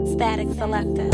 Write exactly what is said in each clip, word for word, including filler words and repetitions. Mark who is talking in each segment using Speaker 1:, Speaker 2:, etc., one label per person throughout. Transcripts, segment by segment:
Speaker 1: Static Selector.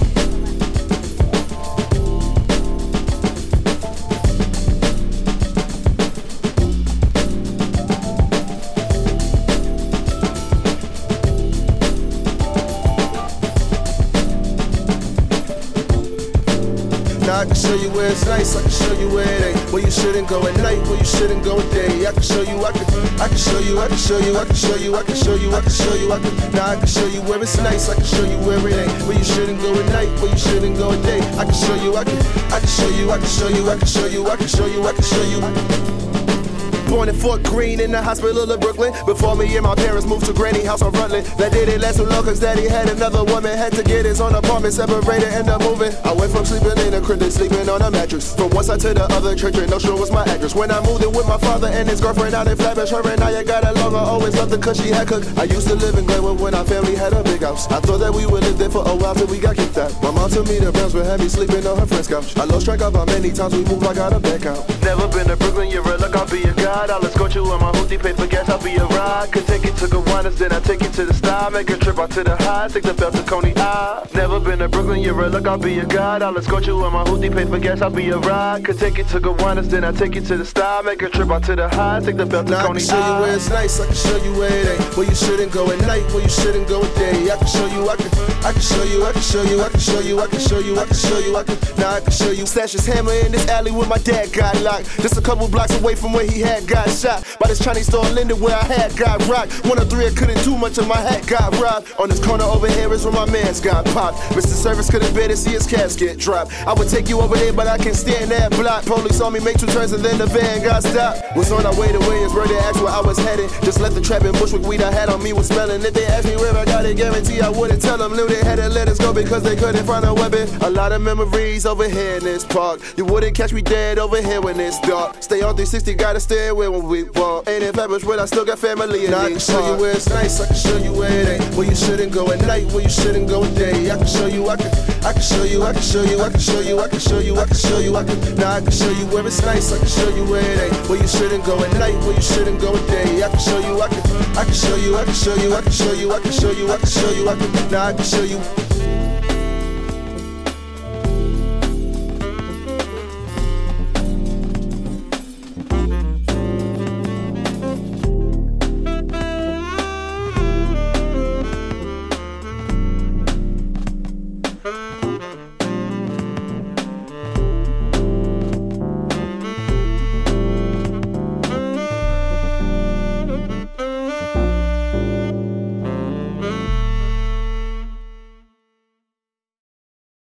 Speaker 2: Now I can show you where it's nice, I can show you where it ain't. Where you shouldn't go at night, where you shouldn't go at day. I can show you, I can, I can show you, I can show you, I can show you, I can show you, I can show you, I can. Now I can show you where it's nice, I can show you where it ain't. Where you shouldn't go at night, where you shouldn't go at day. I can show you, I can, I can show you, I can show you, I can show you, I can show you, I can show you. Born in Fort Greene in the hospital of Brooklyn. Before me and my parents moved to Granny House on Rutland. That didn't last so long cause daddy had another woman. Had to get his own apartment, separated, end up moving. I went from sleeping in a crib to sleeping on a mattress. From one side to the other, church and no sure was my address. When I moved in with my father and his girlfriend out in Flatbush, her and I got along. I always loved her cause she had cooked. I used to live in Glenwood when our family had a big house. I thought that we would live there for a while till we got kicked out. My mom took me to Brownsville, had me sleeping on her friend's couch. I lost track of how many times we moved, I got a back out. Never been to Brooklyn, you're a luck, I'll be a god. I'll escort you on my hoodie, pay for gas, I'll be a ride. Could take it to Gowanus, then I take it to the star. Make a trip out to the high, take the belt to Coney Eye. Never been to Brooklyn, you're a luck, I'll be a god. I'll escort you on my hoodie, pay for gas, I'll be a ride. Could take it to Gowanus, then I take it to the star. Make a trip out to the high, take the belt to now Coney Eye. I can show you where it's nice, I can show you where it ain't. Where you shouldn't go at night, where you shouldn't go at day. I can show you, I can, I can show you, I can show you, I can show you, I can show you, I can show you, I can. Now I can show you. Stash his hammer in this alley where my dad got locked. Just a couple blocks away from where he had got shot. By this Chinese store in Linden where I had got rocked. One of three, I couldn't do much of my hat got robbed. On this corner over here is where my man's got popped. Mister Service couldn't bear to see his casket drop. I would take you over there, but I can't stand that block. Police saw me make two turns and then the van got stopped. Was on our way to Williamsburg, they asked where I was headed. Just left the trap in Bushwick, weed I had on me was smelling. If they asked me where I got it, guarantee I wouldn't tell them. Knew they had to let us go because they couldn't find a weapon. A lot of memories over here in this park. You wouldn't catch me dead over here when it's dark. Stay on three sixty, gotta stay away when we walk. Ain't in Flatbush, but I still got family in now I can show you where it's nice, I can show you where it ain't. Where you shouldn't go at night, where you shouldn't go at day. I can show you, I can, I can show you, I can show you, I can show you, I can show you, I can show you, I can. Now I can show you where it's nice, I can show you where it ain't. Where you shouldn't go at night, where you shouldn't go at day. I can show you, I can, I can show you, I can show you, I can show you, I can show you, I can show you, I can. Now I can show you.